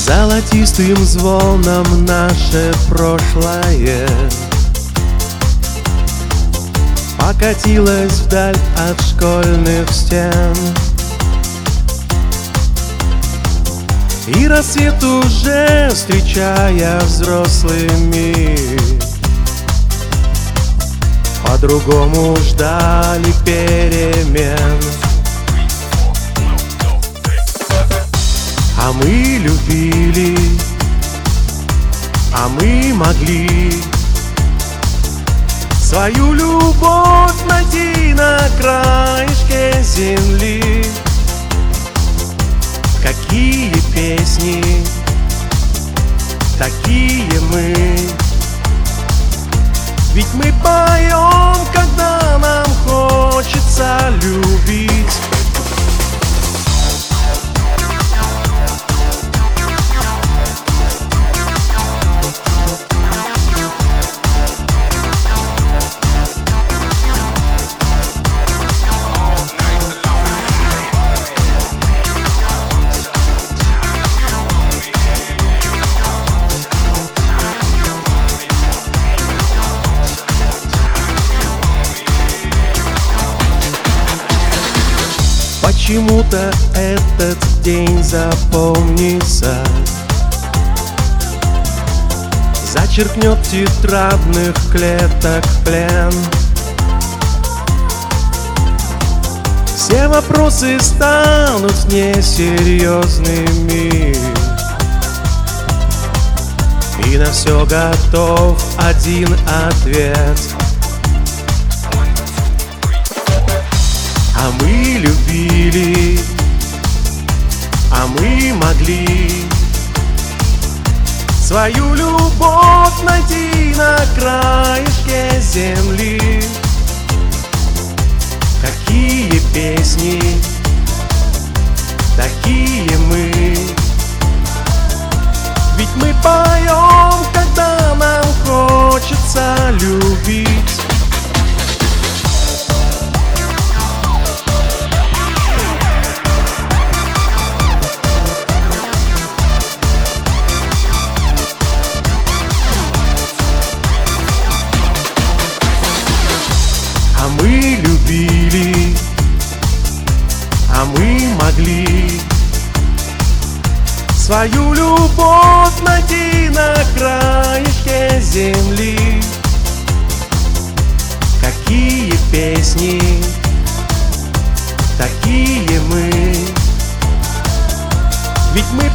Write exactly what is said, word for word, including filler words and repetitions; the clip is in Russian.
Золотистым звоном наше прошлое покатилось вдаль от школьных стен. И рассвет уже, встречая взрослый мир, по-другому ждали перемен. А мы любили, а мы могли свою любовь найти на краешке земли. Какие песни, такие мы. Ведь мы поем, когда нам хочется любить. Почему-то этот день запомнится, зачеркнет тетрадных клеток плен. Все вопросы станут несерьезными, и на все готов один ответ. А мы любили, а мы могли свою любовь найти на краешке земли. Какие песни, такие мы. Ведь мы поем, когда нам хочется любить. А мы любили, а мы могли свою любовь найти на краешке земли. Какие песни, такие мы. Ведь мы